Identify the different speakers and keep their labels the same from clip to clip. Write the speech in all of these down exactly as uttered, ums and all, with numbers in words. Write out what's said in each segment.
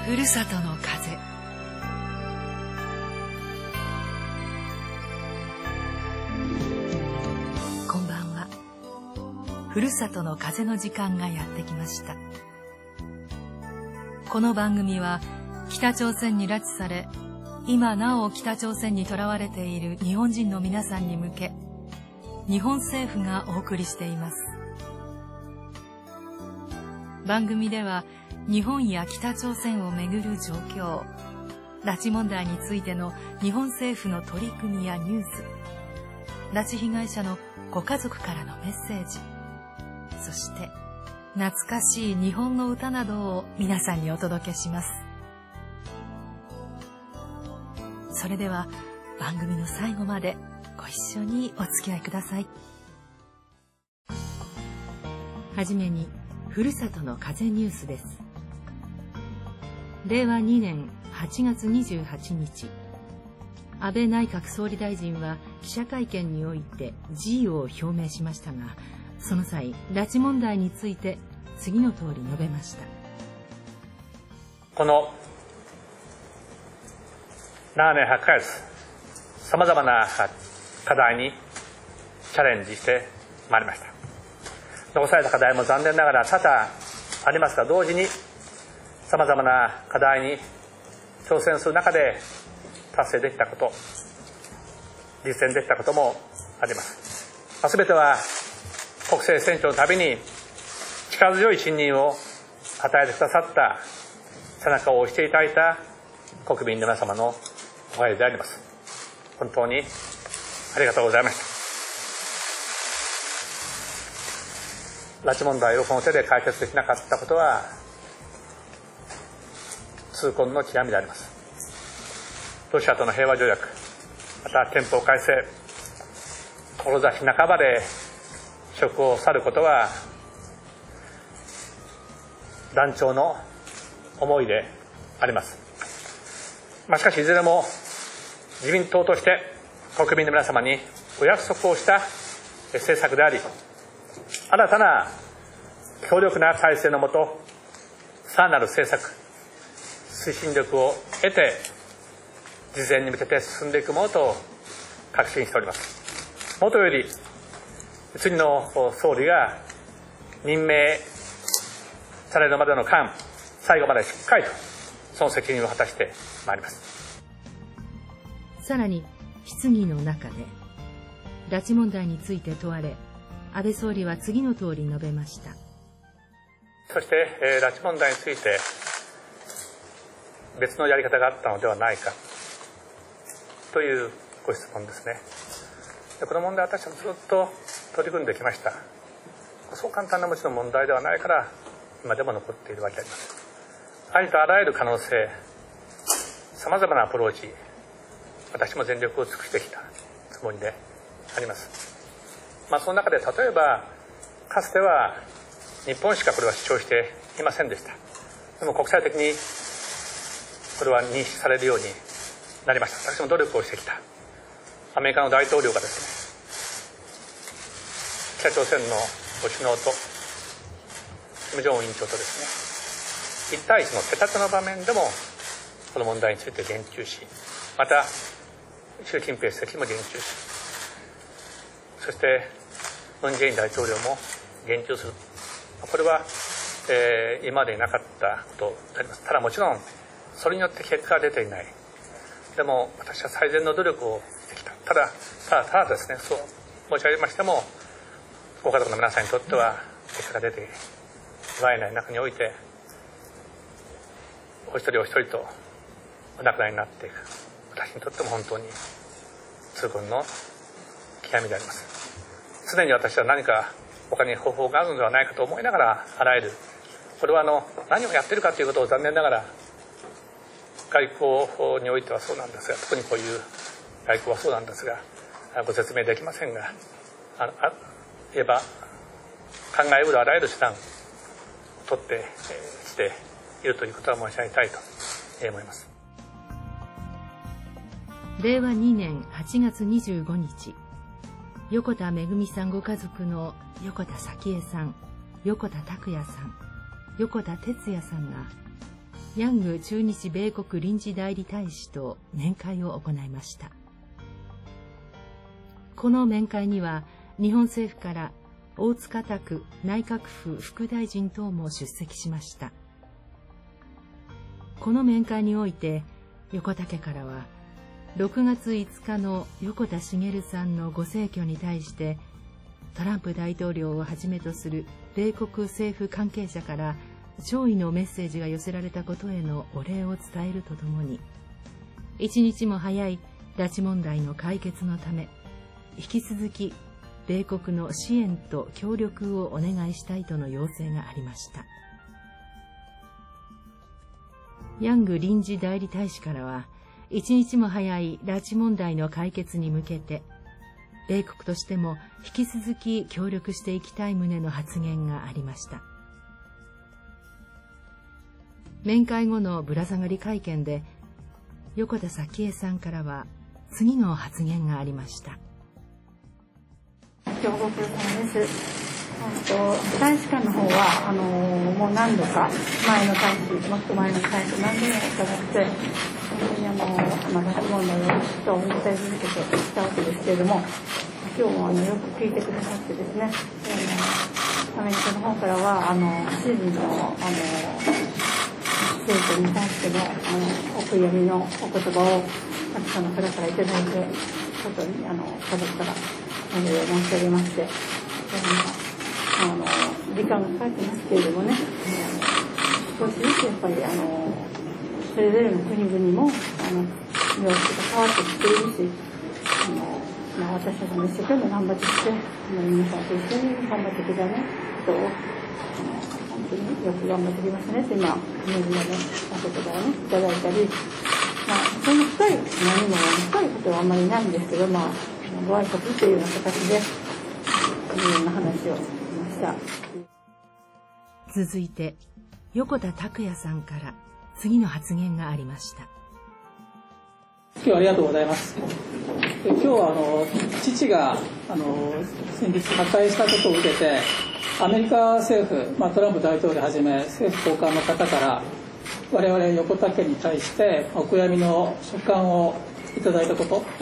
Speaker 1: ふるさとの風。こんばんは。ふるさとの風の時間がやってきました。この番組は北朝鮮に拉致され、今なお北朝鮮にとらわれている日本人の皆さんに向け、日本政府がお送りしています。番組では日本や北朝鮮をめぐる状況、拉致問題についての日本政府の取り組みやニュース、拉致被害者のご家族からのメッセージ、そして懐かしい日本の歌などを皆さんにお届けします。それでは番組の最後までご一緒にお付き合いください。はじめにふるさとの風ニュースです。れいわにねんはちがつにじゅうはちにち、安倍内閣総理大臣は記者会見において辞意を表明しましたが、その際、拉致問題について次の通り述べました。
Speaker 2: このななねんはちかげつ、さまざまな課題にチャレンジしてまいりました。残された課題も残念ながら多々ありますが、同時にさまざまな課題に挑戦する中で達成できたこと、実践できたこともあります。まあ、全ては国政選挙のたびに力強い信任を与えてくださった、背中を押していただいた国民の皆様のおかげであります。本当にありがとうございました。拉致問題をこの手で解決できなかったことは痛恨の極みであります。ロシアとの平和条約、また憲法改正、志半ばで職を去ることは断腸の思いであります。まあ、しかしいずれも自民党として国民の皆様にお約束をした政策であり、新たな強力な体制のもと、さらなる政策推進力を得て実現に向けて進んでいくものと確信しております。もとより次の総理が任命されるまでの間、最後までしっかりとその責任を果たしてまいります。
Speaker 1: さらに質疑の中で拉致問題について問われ、安倍総理は次の通り述べました。
Speaker 2: そして、えー、拉致問題について別のやり方があったのではないかというご質問ですね。でこの問題は私はずっと取り組んできました。そう簡単なもちろん問題ではないから今でも残っているわけであります。ありとあらゆる可能性、さまざまなアプローチ、私も全力を尽くしてきたつもりであります。まあ、その中で例えばかつては日本しかこれは主張していませんでした。でも国際的にこれは認識されるようになりました。私も努力をしてきた。アメリカの大統領がですね、北朝鮮のご首脳と金正恩委員長とですね、一対一の手立ての場面でもこの問題について言及し、また習近平主席も言及し、そしてムン・ジェイン大統領も言及する。これは、えー、今までになかったことであります。ただもちろんそれによって結果が出ていない。でも私は最善の努力をしてきた。ただただただですね、そう申し上げましても、ご家族の皆さんにとっては結果が出て祝えない中において、お一人お一人とお亡くなりになっていく、私にとっても本当に痛恨の極みであります。常に私は何か他に方法があるのではないかと思いながら、あらゆるこれはあの何をやっているかということを残念ながら外交においてはそうなんですが、特にこういう外交はそうなんですがご説明できませんが、ああ言えば考えうるあらゆる手段を取って、えー、しているということは申し上げたいと思います。
Speaker 1: れいわにねんはちがつにじゅうごにち、横田めぐみさんご家族の横田早紀江さん、横田拓也さん、横田哲也さんがヤング駐日米国臨時代理大使と面会を行いました。この面会には日本政府から大塚拓内閣府副大臣等も出席しました。この面会において横田家からはろくがついつかの横田滋さんのご逝去に対してトランプ大統領をはじめとする米国政府関係者から弔意のメッセージが寄せられたことへのお礼を伝えるとともに、一日も早い拉致問題の解決のため引き続き米国の支援と協力をお願いしたいとの要請がありました。ヤング臨時代理大使からは、一日も早い拉致問題の解決に向けて米国としても引き続き協力していきたい旨の発言がありました。面会後のぶら下がり会見で横田早紀江さんからは次の発言がありました。
Speaker 3: 今日ご苦労様です。大使館の方はあのもう何度か前の大使、もっと前の大使何度も伺って本当にあのまあ拉致問題を人を訴え続けてきたわけですけれども、今日もあのよく聞いてくださってですね、あのアメリカの方からはあのシーズンのあの生徒に対してのあのお悔やみのお言葉をたくさんの方からいただいてことにあの家族からお礼を申し上げまして、あの時間がかかってますけれどもね、少しずつやっぱりあのそれぞれの国々もあの様子が変わってきているし、あの、まあ、私たちも一生懸命頑張ってきて、皆さんと一緒に頑張ってきたね人を本当によく頑張ってきますねって今メディアのお言葉をねいただいたり、まあそんな深い何も深いことはあんまりないんですけど、まあご挨拶というような形でいろんな話をしました。
Speaker 1: 続いて横田拓也さんから次の発言がありました。
Speaker 4: 今日はありがとうございます。今日はあの父があの先日他界したことを受けて、アメリカ政府、まあ、トランプ大統領はじめ政府高官の方から我々横田家に対してお悔やみの書簡をいただいたこと、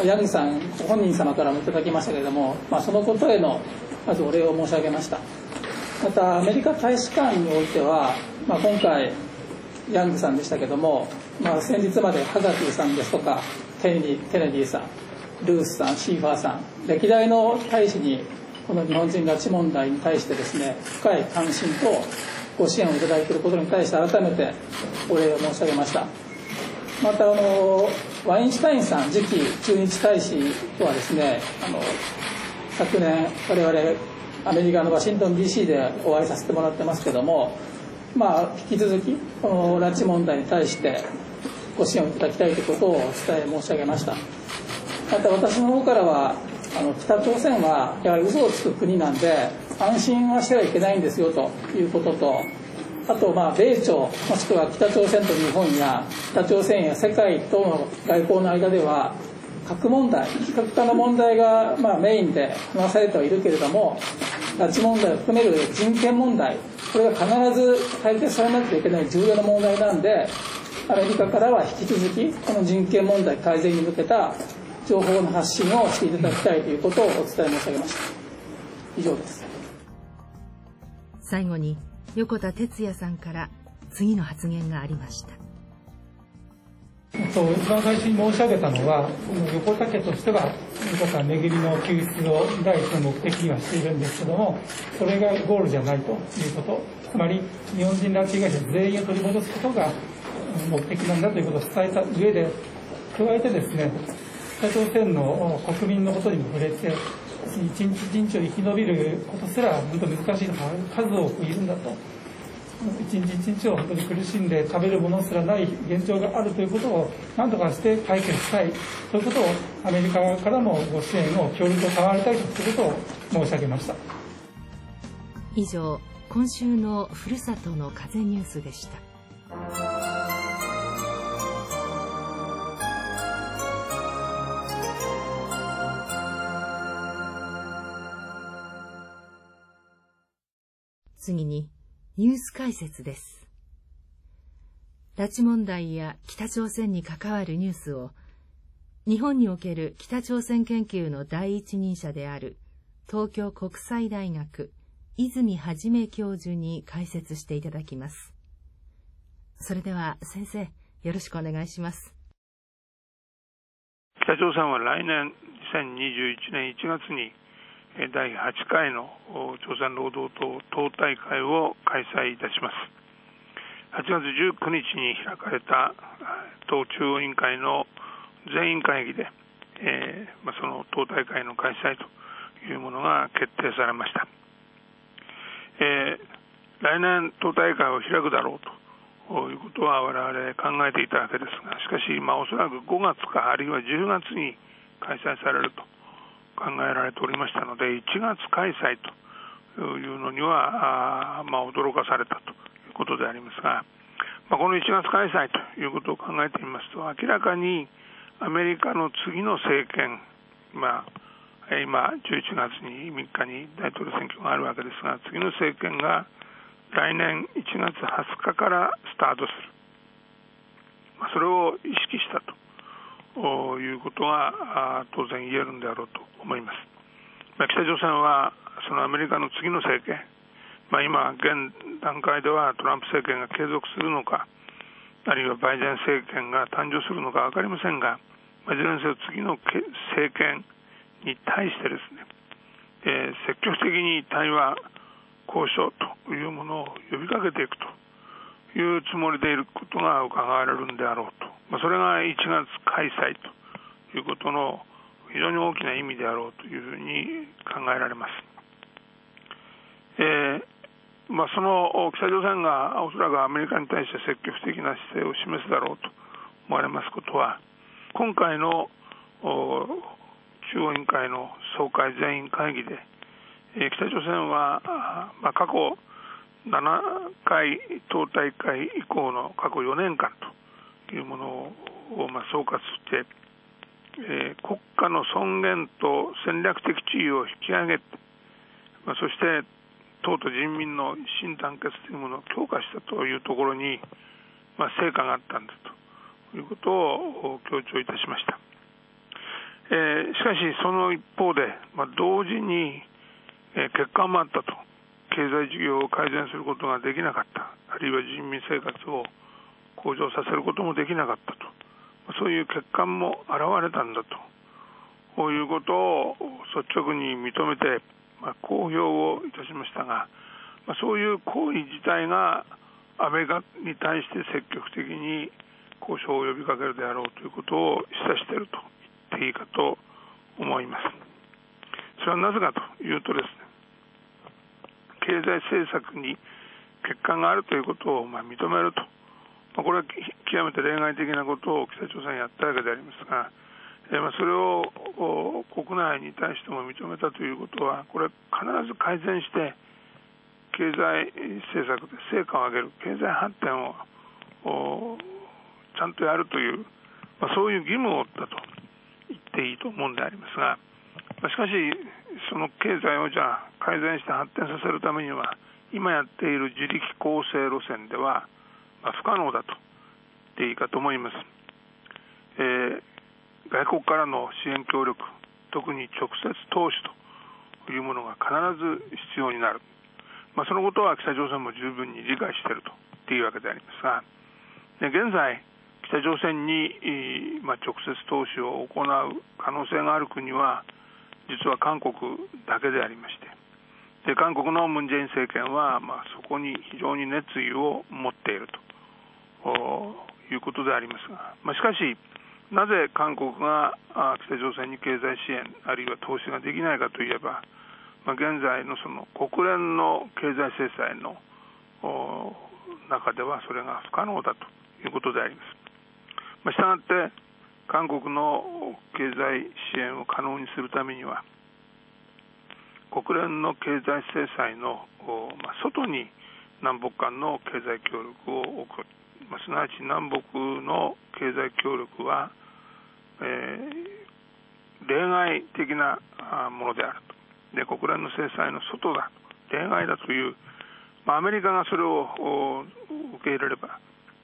Speaker 4: ヤングさんご本人様からもいただきましたけれども、まあ、そのことへのまずお礼を申し上げました。またアメリカ大使館においては、まあ、今回ヤングさんでしたけども、まあ、先日までハガティさんですとかケネディ、ケネディさん、ルースさん、シーファーさん、歴代の大使にこの日本人拉致問題に対してですね、深い関心とご支援をいただいていることに対して改めてお礼を申し上げました。またあのワインシュタインさん次期駐日大使とはですね、あの昨年我々アメリカのワシントン ディーシー でお会いさせてもらってますけども、まあ、引き続きこの拉致問題に対してご支援をいただきたいということをお伝え申し上げました。また私の方からはあの北朝鮮はやはり嘘をつく国なんで安心はしてはいけないんですよということと、あとまあ米朝もしくは北朝鮮と日本や北朝鮮や世界との外交の間では核問題、非核化の問題がまあメインで話されてはいるけれども、拉致問題を含める人権問題、これが必ず解決されなくてはいけない重要な問題なんで、アメリカからは引き続きこの人権問題改善に向けた情報の発信をしていただきたいということをお伝え申し上げました。以上です。
Speaker 1: 最後に横田哲也さんから次の発言がありました。
Speaker 5: 一番最初に申し上げたのは、横田家としては横田めぐみの救出を第一の目的にはしているんですけども、それがゴールじゃないということ、つまり日本人拉致被害者全員を取り戻すことが目的なんだということを伝えた上で、加えてですね、北朝鮮の国民のことにも触れて、一日一日を生き延びることすら本当に難しいのが数多くいるんだと。一日一日を本当に苦しんで食べるものすらない現状があるということを何とかして解決したいということをアメリカからもご支援を協力を賜りたいということを申し上げました。
Speaker 1: 以上、今週のふるさとの風ニュースでした。次にニュース解説です。 拉致問題や北朝鮮に関わるニュースを日本における北朝鮮研究の第一人者である東京国際大学泉元教授に解説していただきます。それでは先生、よろしくお願いします。
Speaker 6: 北朝鮮は来年にせんにじゅういちねんいちがつにだいはちかいの朝鮮労働党党大会を開催いたします。はちがつじゅうくにちに開かれた党中央委員会の全員会議で、えーまあ、その党大会の開催というものが決定されました。えー、来年党大会を開くだろうということは我々考えていたわけですが、しかし、まあ、おそらくごがつかあるいはじゅうがつに開催されると考えられておりましたので、いちがつ開催というのにはあ、まあ、驚かされたということでありますが、まあ、このいちがつ開催ということを考えてみますと、明らかにアメリカの次の政権、まあ、今じゅういちがつにみっかに大統領選挙があるわけですが、次の政権が来年いちがつはつかからスタートする、まあ、それを意識したということが当然言えるんであろうと思います。まあ、北朝鮮はそのアメリカの次の政権、まあ、今現段階ではトランプ政権が継続するのか、あるいはバイデン政権が誕生するのか分かりませんが、いずれにせよ次の政権に対してですね、えー、積極的に対話交渉というものを呼びかけていくというつもりでいることが伺われるんであろうと、まあ、それがいちがつ開催ということの非常に大きな意味であろうというふうに考えられます。えーまあ、その北朝鮮がおそらくアメリカに対して積極的な姿勢を示すだろうと思われますことは、今回の中央委員会の総会全員会議で、えー、北朝鮮は、まあ、過去ななかい党大会以降の過去よねんかんというものを、まあ、総括して、えー、国家の尊厳と戦略的地位を引き上げて、まあ、そして党と人民の一心団結というものを強化したというところに、まあ、成果があったんだということを強調いたしました。えー、しかしその一方で、まあ、同時に、えー、欠陥もあったと、経済事業を改善することができなかった、あるいは人民生活を向上させることもできなかったと、そういう欠陥も現れたんだと、こういうことを率直に認めて、まあ、公表をいたしましたが、まあ、そういう行為自体がアメリカに対して積極的に交渉を呼びかけるであろうということを示唆していると言っていいかと思います。それはなぜかというとですね、経済政策に欠陥があるということをまあ認めると、まあ、これは極めて例外的なことを北朝鮮はやったわけでありますが、えー、まあそれを国内に対しても認めたということは、これ必ず改善して経済政策で成果を上げる、経済発展をちゃんとやるという、まあ、そういう義務を負ったと言っていいと思うんでありますが、まあ、しかしその経済をじゃあ改善して発展させるためには、今やっている自力更生路線では、まあ、不可能だと言っていいかと思います。えー、外国からの支援協力、特に直接投資というものが必ず必要になる、まあ、そのことは北朝鮮も十分に理解していると言っていいわけでありますが、で現在北朝鮮に、まあ、直接投資を行う可能性がある国は実は韓国だけでありまして、で韓国のムン・ジェイン政権は、まあ、そこに非常に熱意を持っているということでありますが、まあ、しかしなぜ韓国が北朝鮮に経済支援あるいは投資ができないかといえば、まあ、現在のその国連の経済制裁の中ではそれが不可能だということであります。まあ、したがって韓国の経済支援を可能にするためには、国連の経済制裁の、まあ、外に南北間の経済協力を置く、まあ、すなわち南北の経済協力は、えー、例外的なものであると。で国連の制裁の外だと、例外だという、まあ、アメリカがそれを受け入れれば、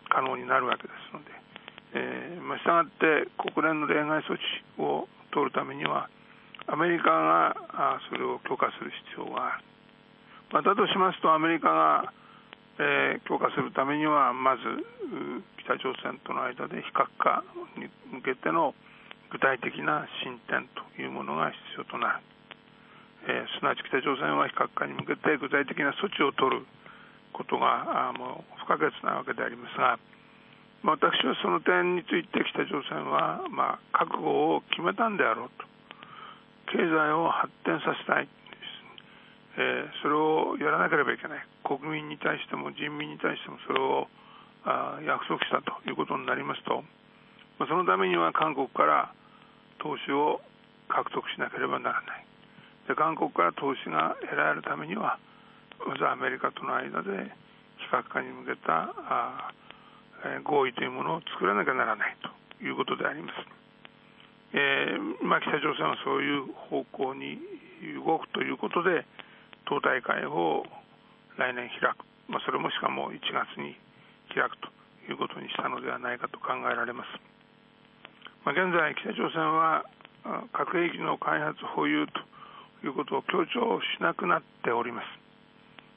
Speaker 6: 可能になるわけですので、えーまあ、したがって国連の例外措置を取るためにはアメリカがそれを許可する必要がある。まあ、だとしますとアメリカが、えー、許可するためにはまず北朝鮮との間で非核化に向けての具体的な進展というものが必要となる。えー、すなわち北朝鮮は非核化に向けて具体的な措置を取ることがもう不可欠なわけでありますが、まあ、私はその点について北朝鮮はまあ覚悟を決めたんであろうと。経済を発展させたい、えー、それをやらなければいけない。国民に対しても人民に対してもそれをあ約束したということになりますと、まあ、そのためには韓国から投資を獲得しなければならない。で韓国から投資が得られるためにはまずアメリカとの間で非核化に向けたあ、えー、合意というものを作らなきゃならないということであります。えーまあ、北朝鮮はそういう方向に動くということで党大会を来年開く、まあ、それもしかもいちがつに開くということにしたのではないかと考えられます。まあ、現在北朝鮮は核兵器の開発保有ということを強調しなくなっております。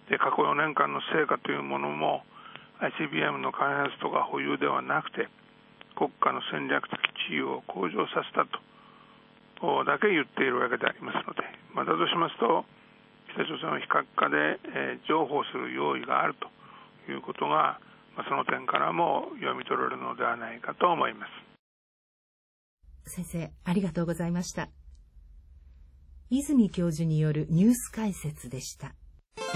Speaker 6: で過去よねんかんの成果というものも アイシービーエム の開発とか保有ではなくて国家の戦略的地位を向上させたとだけ言っているわけでありますので、まあ、だとしますと北朝鮮は非核化で、えー、譲歩する用意があるということが、まあ、その点からも読み取れるのではないかと思います。
Speaker 1: 先生、ありがとうございました。泉教授によるニュース解説でした。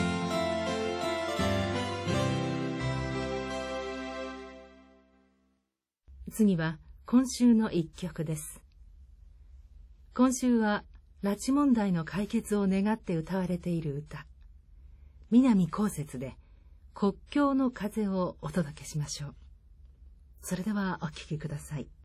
Speaker 1: 次は今週の一曲です。今週は拉致問題の解決を願って歌われている歌、南こうせつで国境の風をお届けしましょう。それではお聴きください。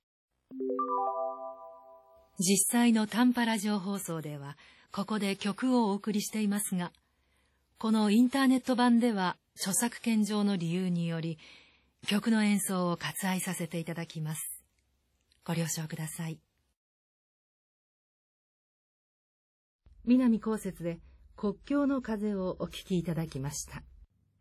Speaker 1: 実際の短波ラジオ放送ではここで曲をお送りしていますが、このインターネット版では著作権上の理由により曲の演奏を割愛させていただきます。ご了承ください。南こうせつで国境の風をお聴きいただきました。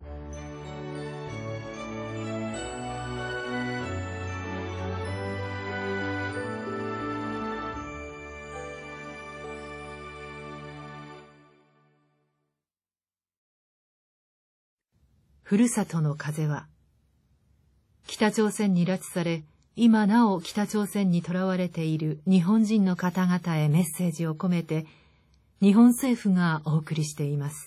Speaker 1: ふるさとの風は北朝鮮に拉致され、今なお北朝鮮に囚われている日本人の方々へメッセージを込めて、日本政府がお送りしています。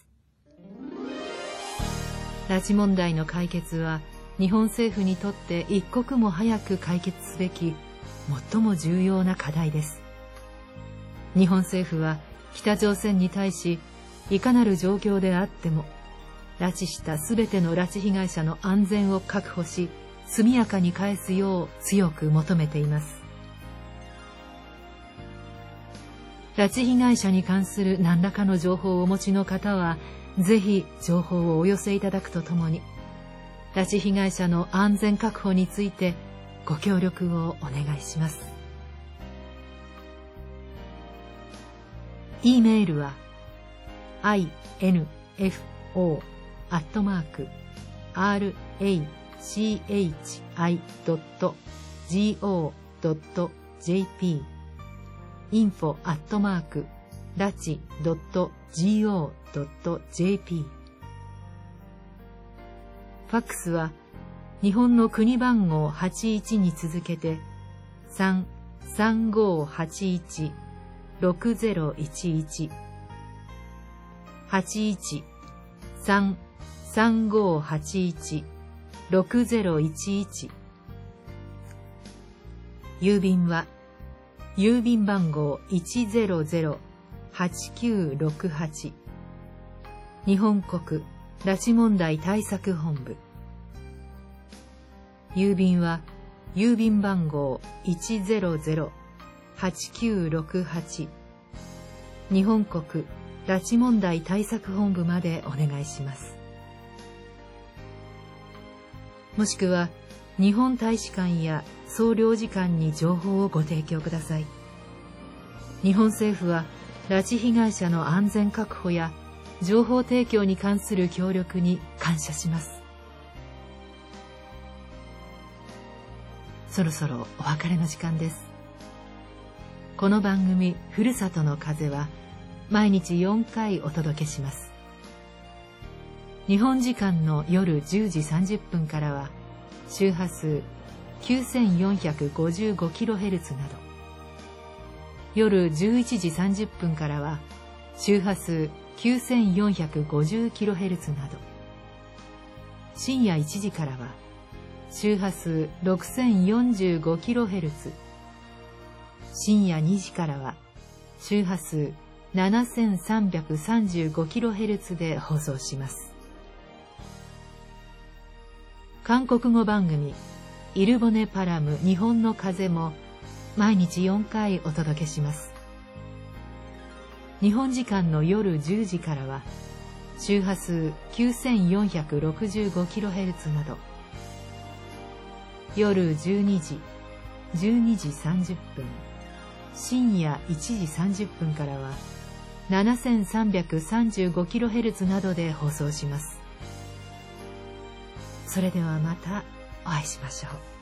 Speaker 1: 拉致問題の解決は、日本政府にとって一刻も早く解決すべき、最も重要な課題です。日本政府は北朝鮮に対し、いかなる状況であっても、拉致したすべての拉致被害者の安全を確保し、速やかに返すよう強く求めています。拉致被害者に関する何らかの情報をお持ちの方は、ぜひ情報をお寄せいただくとともに、拉致被害者の安全確保についてご協力をお願いします。E メールは アイエヌエフオー アットマーク アールエーシーエイチアイ ドット ジーオー ドット ジェーピー インフォ アットマーク ラチ ドット ジーオー ドット ジェーピー ファックスは日本の国番号はちいちに続けて さんさんごはちいちろくゼロいちいち はちいち さんさんごはちいちろくゼロいちいち。郵便は郵便番号 いちゼロゼロはちきゅうろくはち 日本国拉致問題対策本部。郵便は郵便番号 いちゼロゼロはちきゅうろくはち 日本国拉致問題対策本部までお願いします。もしくは日本大使館や総領事館に情報をご提供ください。日本政府は拉致被害者の安全確保や情報提供に関する協力に感謝します。そろそろお別れの時間です。この番組「ふるさとの風」は毎日よんかいお届けします。日本時間の夜じゅうじさんじゅっぷんからは周波数 きゅうせんよんひゃくごじゅうごキロヘルツ など、夜じゅういちじさんじゅっぷんからは周波数 きゅうせんよんひゃくごじゅうキロヘルツ など、深夜いちじからは周波数 ろくせんよんじゅうごキロヘルツ、深夜にじからは周波数 ななせんさんびゃくさんじゅうごキロヘルツ で放送します。韓国語番組イルボネパラム日本の風も毎日よんかいお届けします。日本時間の夜じゅうじからは周波数 きゅうせんよんひゃくろくじゅうごキロヘルツ など、夜じゅうにじ、じゅうにじさんじゅっぷん、深夜いちじさんじゅっぷんからは ななせんさんびゃくさんじゅうごキロヘルツ などで放送します。それではまたお会いしましょう。